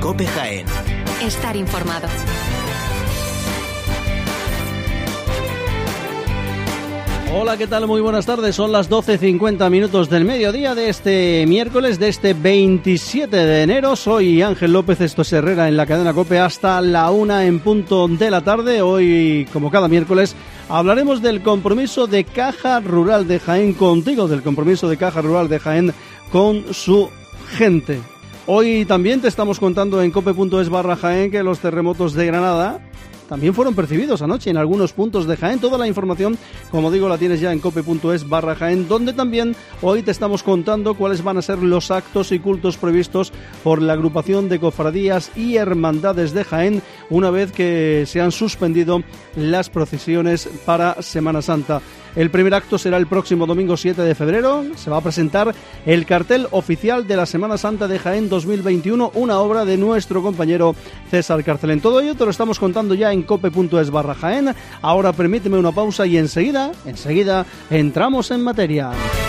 COPE Jaén. Estar informado. Hola, ¿qué tal? Muy buenas tardes. Son las 12:50 minutos del mediodía de este miércoles, de este 27 de enero. Soy Ángel López, esto es Herrera en la cadena COPE hasta la 1 en punto de la tarde. Hoy, como cada miércoles, hablaremos del compromiso de Caja Rural de Jaén contigo, del compromiso de Caja Rural de Jaén con su gente. Hoy también te estamos contando en cope.es/Jaén que los terremotos de Granada también fueron percibidos anoche en algunos puntos de Jaén. Toda la información, como digo, la tienes ya en cope.es/Jaén, donde también hoy te estamos contando cuáles van a ser los actos y cultos previstos por la agrupación de cofradías y hermandades de Jaén una vez que se han suspendido las procesiones para Semana Santa. El primer acto será el próximo domingo 7 de febrero. Se va a presentar el cartel oficial de la Semana Santa de Jaén 2021, una obra de nuestro compañero César Carcelén. Todo ello te lo estamos contando ya en cope.es/Jaén. Ahora permíteme una pausa y enseguida entramos en materia.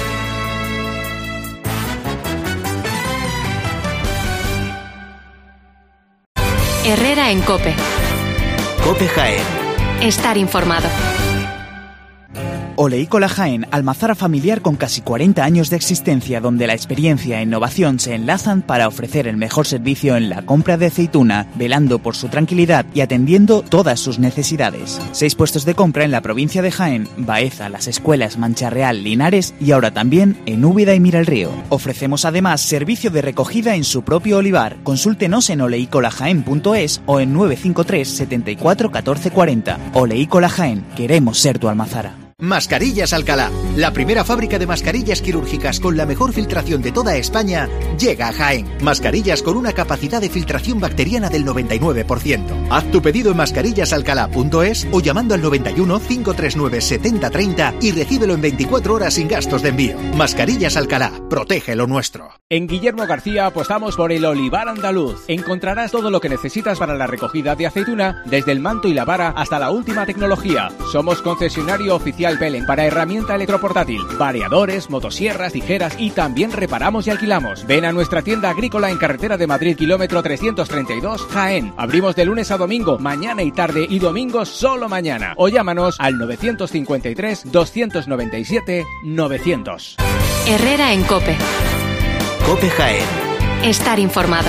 Herrera en COPE. COPE Jaén. Estar informado. Oleícola Jaén, almazara familiar con casi 40 años de existencia, donde la experiencia e innovación se enlazan para ofrecer el mejor servicio en la compra de aceituna, velando por su tranquilidad y atendiendo todas sus necesidades. 6 puestos de compra en la provincia de Jaén, Baeza, Las Escuelas, Mancharreal, Linares y ahora también en Úbeda y Miralrío. Ofrecemos además servicio de recogida en su propio olivar. Consúltenos en oleícolajaén.es o en 953 74 14 40. Oleícola Jaén, queremos ser tu almazara. Mascarillas Alcalá, la primera fábrica de mascarillas quirúrgicas con la mejor filtración de toda España, llega a Jaén. Mascarillas con una capacidad de filtración bacteriana del 99%. Haz tu pedido en mascarillasalcalá.es o llamando al 91 539 7030 y recíbelo en 24 horas sin gastos de envío. Mascarillas Alcalá, protege lo nuestro. En Guillermo García apostamos por el olivar andaluz. Encontrarás todo lo que necesitas para la recogida de aceituna, desde el manto y la vara hasta la última tecnología. Somos concesionario oficial Belén para herramienta electroportátil, variadores, motosierras, tijeras y también reparamos y alquilamos. Ven a nuestra tienda agrícola en carretera de Madrid, kilómetro 332, Jaén. Abrimos de lunes a domingo, mañana y tarde, y domingo solo mañana. O llámanos al 953 297 900. Herrera en COPE. COPE Jaén. Estar informado.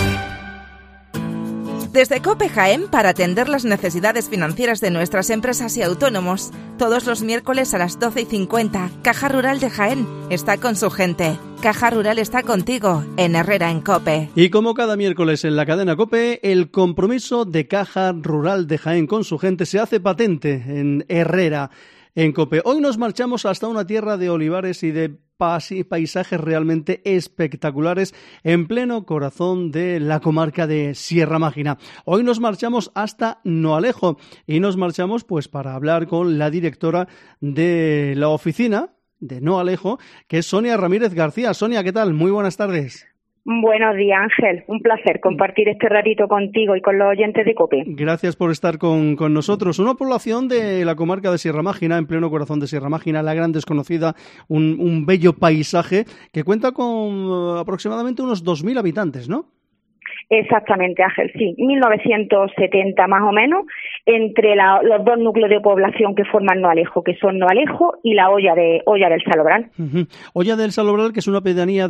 Desde COPE Jaén para atender las necesidades financieras de nuestras empresas y autónomos. Todos los miércoles a las 12:50, Caja Rural de Jaén está con su gente. Caja Rural está contigo en Herrera en COPE. Y como cada miércoles en la cadena COPE, el compromiso de Caja Rural de Jaén con su gente se hace patente en Herrera en COPE. Hoy nos marchamos hasta una tierra de olivares y de paisajes realmente espectaculares en pleno corazón de la comarca de Sierra Mágina. Hoy nos marchamos hasta Noalejo y nos marchamos pues para hablar con la directora de la oficina de Noalejo, que es Sonia Ramírez García. Sonia, ¿qué tal? Muy buenas tardes. Buenos días, Ángel. Un placer compartir este ratito contigo y con los oyentes de COPE. Gracias por estar con nosotros. Una población de la comarca de Sierra Mágina, en pleno corazón de Sierra Mágina, la gran desconocida, un bello paisaje que cuenta con aproximadamente unos 2.000 habitantes, ¿no? Exactamente, Ángel, sí. 1970 más o menos, entre los dos núcleos de población que forman Noalejo, que son Noalejo y la Hoya del Salobral. Uh-huh. Hoya del Salobral, que es una pedanía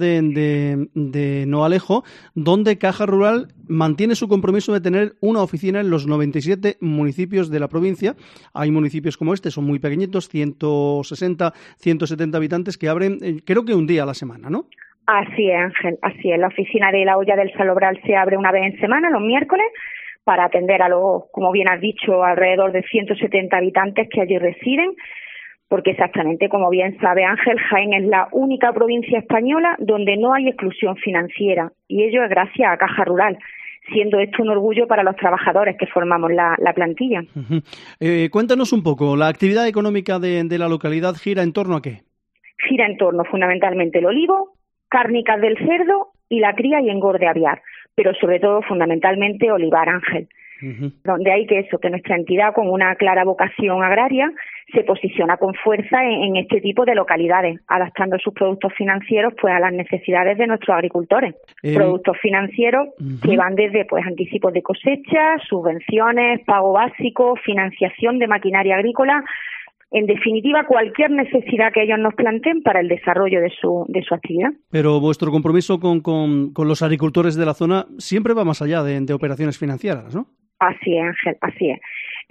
de Noalejo, donde Caja Rural mantiene su compromiso de tener una oficina en los 97 municipios de la provincia. Hay municipios como este, son muy pequeñitos, 160, 170 habitantes, que abren creo que un día a la semana, ¿no? Así es, Ángel, así es. La oficina de la Hoya del Salobral se abre una vez en semana, los miércoles, para atender a los, como bien has dicho, alrededor de 170 habitantes que allí residen, porque exactamente, como bien sabe Ángel, Jaén es la única provincia española donde no hay exclusión financiera, y ello es gracias a Caja Rural, siendo esto un orgullo para los trabajadores que formamos la plantilla. Uh-huh. Cuéntanos un poco, ¿la actividad económica de la localidad gira en torno a qué? Gira en torno fundamentalmente el olivo, cárnicas del cerdo y la cría y engorde aviar, pero sobre todo fundamentalmente olivar, Ángel. Donde hay que nuestra entidad, con una clara vocación agraria, se posiciona con fuerza en este tipo de localidades, adaptando sus productos financieros pues a las necesidades de nuestros agricultores. Productos financieros que van desde pues anticipos de cosecha, subvenciones, pago básico, financiación de maquinaria agrícola, en definitiva cualquier necesidad que ellos nos planteen para el desarrollo de su actividad. Pero vuestro compromiso con los agricultores de la zona siempre va más allá de operaciones financieras, ¿no? Así es, Ángel, así es.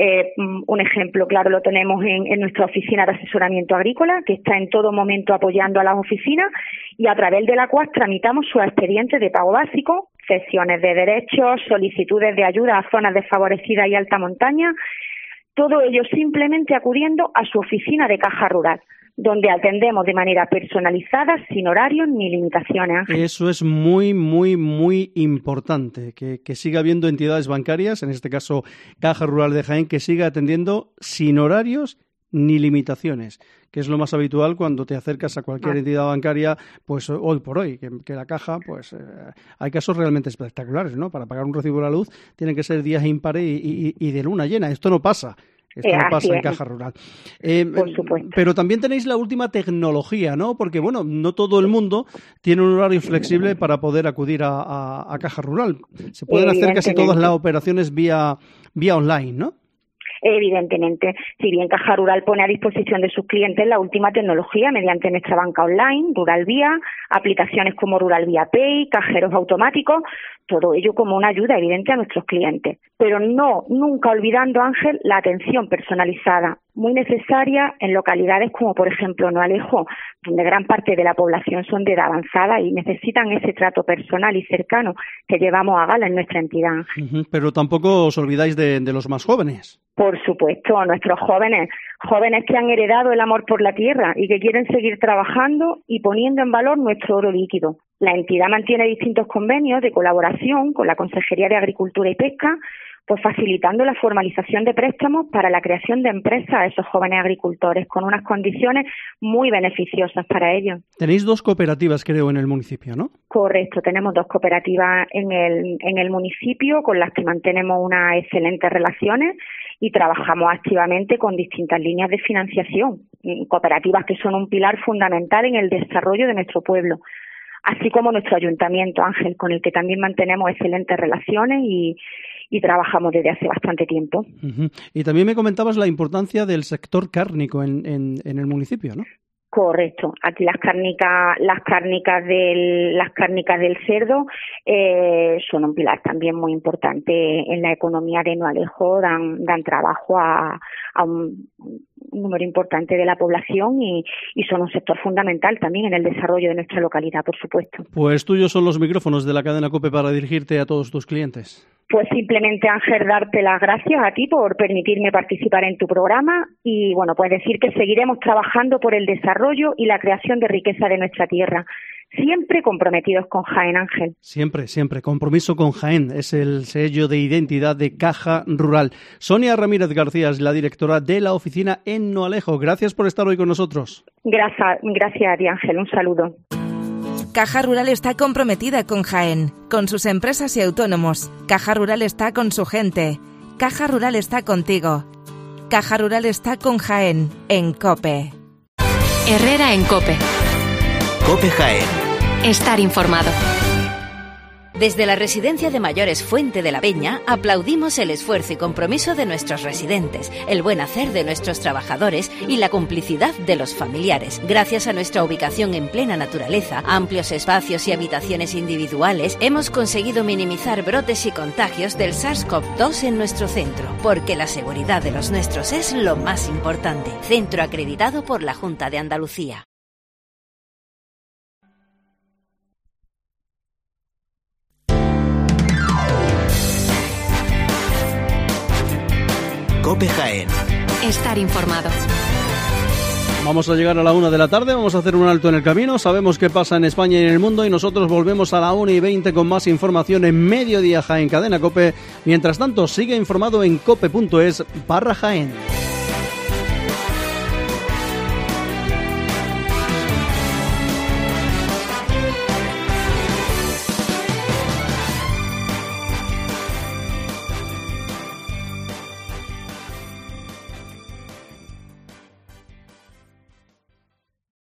Un ejemplo claro lo tenemos en nuestra oficina de asesoramiento agrícola, que está en todo momento apoyando a las oficinas y a través de la cual tramitamos sus expedientes de pago básico, cesiones de derechos, solicitudes de ayuda a zonas desfavorecidas y alta montaña, todo ello simplemente acudiendo a su oficina de Caja Rural, donde atendemos de manera personalizada, sin horarios ni limitaciones, Ángel. Eso es muy, muy, muy importante, que siga habiendo entidades bancarias, en este caso Caja Rural de Jaén, que siga atendiendo sin horarios ni limitaciones, que es lo más habitual cuando te acercas a cualquier entidad bancaria, pues hoy por hoy, que la Caja, pues hay casos realmente espectaculares, ¿no? Para pagar un recibo de la luz tienen que ser días impares y de luna llena. Esto no pasa. Esto no pasa en Caja Rural. Por supuesto. Pero también tenéis la última tecnología, ¿no? Porque, bueno, no todo el mundo tiene un horario flexible para poder acudir a Caja Rural. Se pueden hacer casi todas las operaciones vía online, ¿no? Evidentemente, si bien Caja Rural pone a disposición de sus clientes la última tecnología mediante nuestra banca online, Rural Vía, aplicaciones como Rural Vía Pay, cajeros automáticos, todo ello como una ayuda evidente a nuestros clientes. Pero nunca olvidando, Ángel, la atención personalizada, muy necesaria en localidades como, por ejemplo, Noalejo, donde gran parte de la población son de edad avanzada y necesitan ese trato personal y cercano que llevamos a gala en nuestra entidad. Pero tampoco os olvidáis de los más jóvenes. Por supuesto, nuestros jóvenes que han heredado el amor por la tierra y que quieren seguir trabajando y poniendo en valor nuestro oro líquido. La entidad mantiene distintos convenios de colaboración con la Consejería de Agricultura y Pesca, pues facilitando la formalización de préstamos para la creación de empresas a esos jóvenes agricultores, con unas condiciones muy beneficiosas para ellos. Tenéis 2 cooperativas, creo, en el municipio, ¿no? Correcto, tenemos 2 cooperativas en el municipio con las que mantenemos unas excelentes relaciones y trabajamos activamente con distintas líneas de financiación, cooperativas que son un pilar fundamental en el desarrollo de nuestro pueblo, así como nuestro ayuntamiento, Ángel, con el que también mantenemos excelentes relaciones y trabajamos desde hace bastante tiempo. Y también me comentabas la importancia del sector cárnico en el municipio, ¿no? Correcto. Aquí las cárnicas del cerdo son un pilar también muy importante en la economía de Noalejo, dan trabajo a un número importante de la población y son un sector fundamental también en el desarrollo de nuestra localidad, por supuesto. Pues tuyos son los micrófonos de la cadena COPE para dirigirte a todos tus clientes. Pues simplemente, Ángel, darte las gracias a ti por permitirme participar en tu programa y, bueno, pues decir que seguiremos trabajando por el desarrollo y la creación de riqueza de nuestra tierra. Siempre comprometidos con Jaén, Ángel. Siempre, siempre. Compromiso con Jaén es el sello de identidad de Caja Rural. Sonia Ramírez García es la directora de la oficina en Noalejo. Gracias por estar hoy con nosotros. Gracias a ti, Ángel. Un saludo. Caja Rural está comprometida con Jaén, con sus empresas y autónomos. Caja Rural está con su gente. Caja Rural está contigo. Caja Rural está con Jaén, en COPE. Herrera en COPE. COPE Jaén. Estar informado. Desde la Residencia de Mayores Fuente de la Peña aplaudimos el esfuerzo y compromiso de nuestros residentes, el buen hacer de nuestros trabajadores y la complicidad de los familiares. Gracias a nuestra ubicación en plena naturaleza, amplios espacios y habitaciones individuales, hemos conseguido minimizar brotes y contagios del SARS-CoV-2 en nuestro centro, porque la seguridad de los nuestros es lo más importante. Centro acreditado por la Junta de Andalucía. COPE Jaén. Estar informado. Vamos a llegar a la 1 de la tarde, vamos a hacer un alto en el camino, sabemos qué pasa en España y en el mundo y nosotros volvemos a la 1:20 con más información en Mediodía Jaén, Cadena COPE. Mientras tanto, sigue informado en cope.es/Jaén.